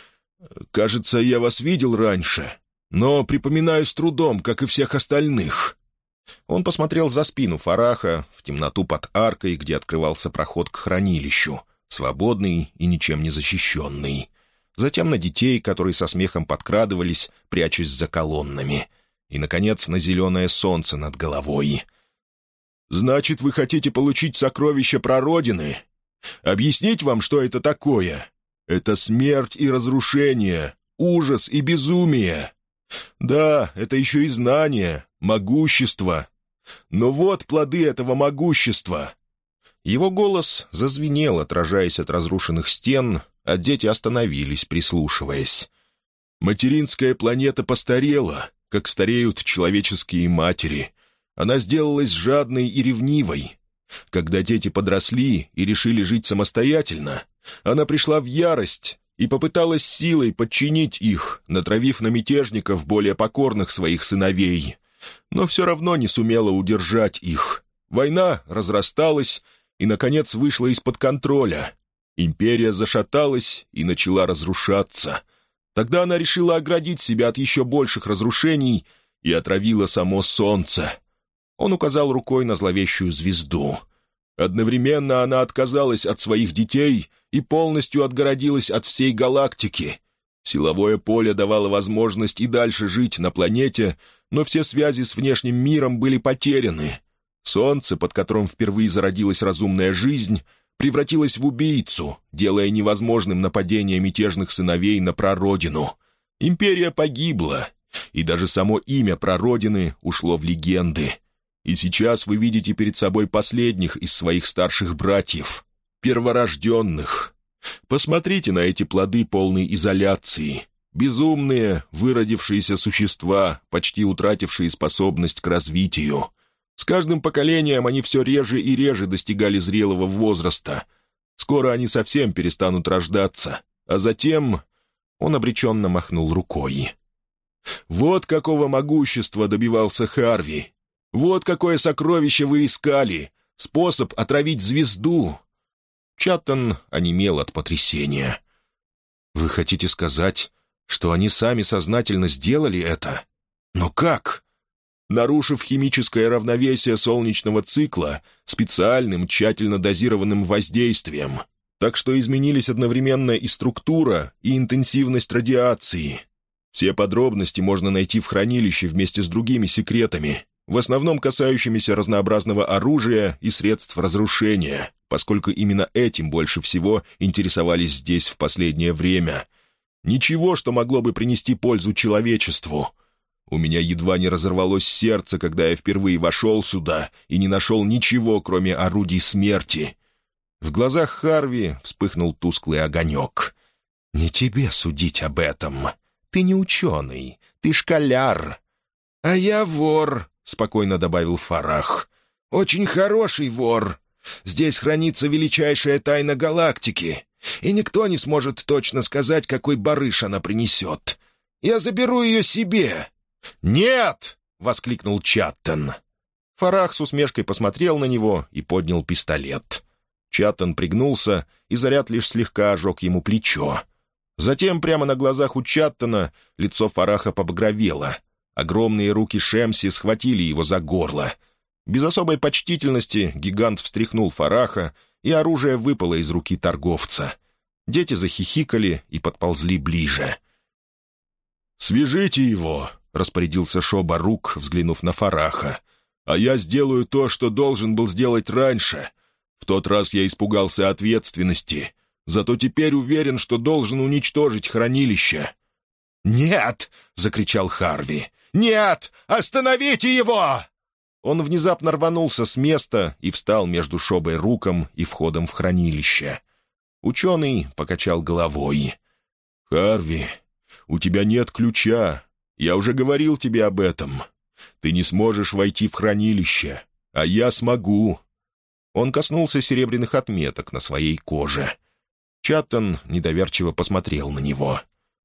Кажется, я вас видел раньше, но припоминаю с трудом, как и всех остальных». Он посмотрел за спину Фараха, в темноту под аркой, где открывался проход к хранилищу, свободный и ничем не защищенный. Затем на детей, которые со смехом подкрадывались, прячась за колоннами. И, наконец, на зеленое солнце над головой. «Значит, вы хотите получить сокровища прародины? Объяснить вам, что это такое? Это смерть и разрушение, ужас и безумие. Да, это еще и знание, могущество. Но вот плоды этого могущества». Его голос зазвенел, отражаясь от разрушенных стен, а дети остановились, прислушиваясь. «Материнская планета постарела, как стареют человеческие матери. Она сделалась жадной и ревнивой. Когда дети подросли и решили жить самостоятельно, она пришла в ярость и попыталась силой подчинить их, натравив на мятежников более покорных своих сыновей. Но все равно не сумела удержать их. Война разрасталась и, наконец, вышла из-под контроля. Империя зашаталась и начала разрушаться. Тогда она решила оградить себя от еще больших разрушений и отравила само солнце». Он указал рукой на зловещую звезду. Одновременно она отказалась от своих детей и полностью отгородилась от всей галактики. Силовое поле давало возможность и дальше жить на планете, но все связи с внешним миром были потеряны. Солнце, под которым впервые зародилась разумная жизнь, превратилось в убийцу, делая невозможным нападение мятежных сыновей на прародину. Империя погибла, и даже само имя прародины ушло в легенды. И сейчас вы видите перед собой последних из своих старших братьев, перворожденных. Посмотрите на эти плоды полной изоляции. Безумные, выродившиеся существа, почти утратившие способность к развитию. С каждым поколением они все реже и реже достигали зрелого возраста. Скоро они совсем перестанут рождаться, а затем... Он обреченно махнул рукой. «Вот какого могущества добивался Харви! Вот какое сокровище вы искали! Способ отравить звезду!» Чаттон онемел от потрясения. «Вы хотите сказать, что они сами сознательно сделали это? Но как?» «Нарушив химическое равновесие солнечного цикла специальным, тщательно дозированным воздействием, так что изменились одновременно и структура, и интенсивность радиации. Все подробности можно найти в хранилище вместе с другими секретами, в основном касающимися разнообразного оружия и средств разрушения, поскольку именно этим больше всего интересовались здесь в последнее время. Ничего, что могло бы принести пользу человечеству. У меня едва не разорвалось сердце, когда я впервые вошел сюда и не нашел ничего, кроме орудий смерти». В глазах Харви вспыхнул тусклый огонек. «Не тебе судить об этом. Ты не ученый, ты школяр». «А я вор», — спокойно добавил Фарах. «Очень хороший вор. Здесь хранится величайшая тайна галактики, и никто не сможет точно сказать, какой барыш она принесет. Я заберу ее себе». «Нет!» — воскликнул Чаттон. Фарах с усмешкой посмотрел на него и поднял пистолет. Чаттон пригнулся, и заряд лишь слегка ожег ему плечо. Затем прямо на глазах у Чаттона лицо Фараха побагровело. Огромные руки Шемси схватили его за горло. Без особой почтительности гигант встряхнул Фараха, и оружие выпало из руки торговца. Дети захихикали и подползли ближе. «Свяжите его!» — распорядился Шоба-Рук, взглянув на Фараха. «А я сделаю то, что должен был сделать раньше. В тот раз я испугался ответственности. Зато теперь уверен, что должен уничтожить хранилище». «Нет!» — закричал Харви. «Нет! Остановите его!» Он внезапно рванулся с места и встал между Шобой-Руком и входом в хранилище. Ученый покачал головой. «Харви, у тебя нет ключа. Я уже говорил тебе об этом. Ты не сможешь войти в хранилище, а я смогу». Он коснулся серебряных отметок на своей коже. Чаттон недоверчиво посмотрел на него.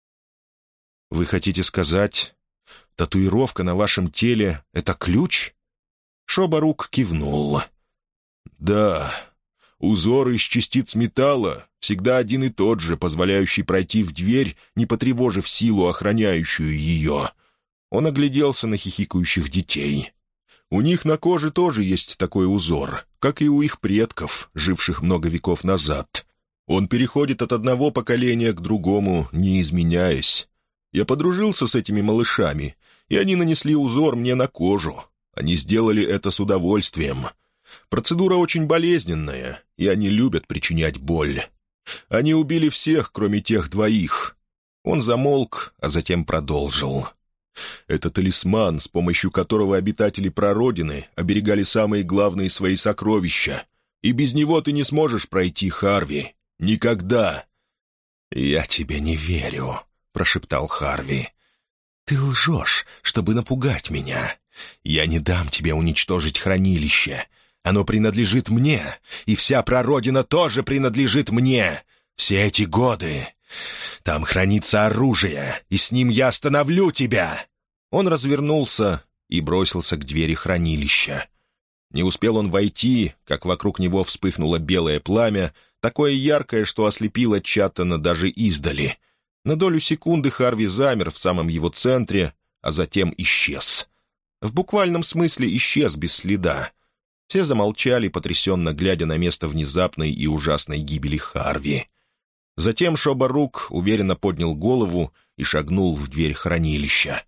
«Вы хотите сказать, татуировка на вашем теле — это ключ?» Шо-Барук кивнул. «Да, узор из частиц металла всегда один и тот же, позволяющий пройти в дверь, не потревожив силу, охраняющую ее». Он огляделся на хихикающих детей. «У них на коже тоже есть такой узор, как и у их предков, живших много веков назад. Он переходит от одного поколения к другому, не изменяясь. Я подружился с этими малышами, и они нанесли узор мне на кожу. Они сделали это с удовольствием. Процедура очень болезненная, и они любят причинять боль. Они убили всех, кроме тех двоих». Он замолк, а затем продолжил. «Это талисман, с помощью которого обитатели прародины оберегали самые главные свои сокровища. И без него ты не сможешь пройти, Харви. Никогда!» «Я тебе не верю», — прошептал Харви. «Ты лжешь, чтобы напугать меня. Я не дам тебе уничтожить хранилище. Оно принадлежит мне, и вся прародина тоже принадлежит мне. Все эти годы. Там хранится оружие, и с ним я остановлю тебя!» Он развернулся и бросился к двери хранилища. Не успел он войти, как вокруг него вспыхнуло белое пламя, такое яркое, что ослепило Чаттона даже издали. На долю секунды Харви замер в самом его центре, а затем исчез. В буквальном смысле исчез без следа. Все замолчали, потрясенно глядя на место внезапной и ужасной гибели Харви. Затем Шо-Барук уверенно поднял голову и шагнул в дверь хранилища.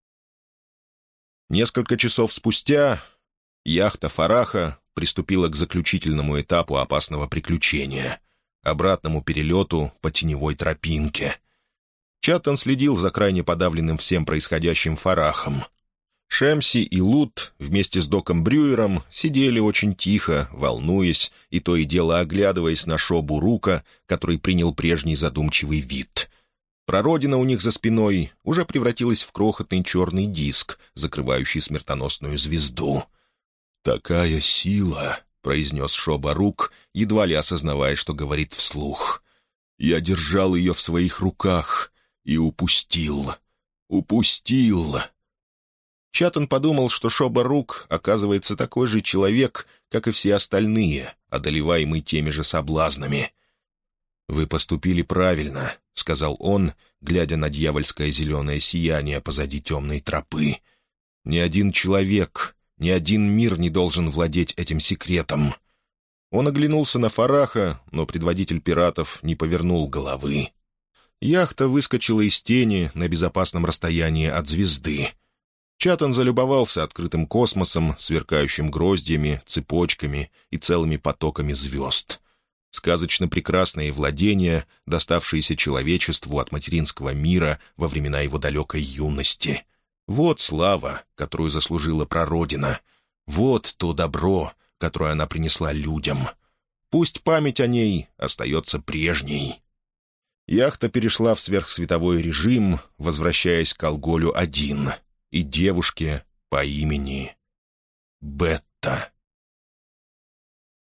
Несколько часов спустя яхта Фараха приступила к заключительному этапу опасного приключения — обратному перелету по теневой тропинке. Чаттон следил за крайне подавленным всем происходящим Фарахом. Шемси и Лут вместе с Доком Брюером сидели очень тихо, волнуясь и то и дело оглядываясь на Шо-Бурука, который принял прежний задумчивый вид. Прародина у них за спиной уже превратилась в крохотный черный диск, закрывающий смертоносную звезду. «Такая сила!» — произнес Шо-Барук, едва ли осознавая, что говорит вслух. «Я держал ее в своих руках и упустил. Упустил!» Чаттон подумал, что Шо-Барук оказывается такой же человек, как и все остальные, одолеваемый теми же соблазнами. «Вы поступили правильно», — сказал он, глядя на дьявольское зеленое сияние позади темной тропы. «Ни один человек, ни один мир не должен владеть этим секретом». Он оглянулся на Фараха, но предводитель пиратов не повернул головы. Яхта выскочила из тени на безопасном расстоянии от звезды. Чаттон залюбовался открытым космосом, сверкающим гроздьями, цепочками и целыми потоками звезд. Сказочно прекрасные владения, доставшиеся человечеству от материнского мира во времена его далекой юности. Вот слава, которую заслужила прародина. Вот то добро, которое она принесла людям. Пусть память о ней остается прежней. Яхта перешла в сверхсветовой режим, возвращаясь к Алголю один и девушке по имени Бетта.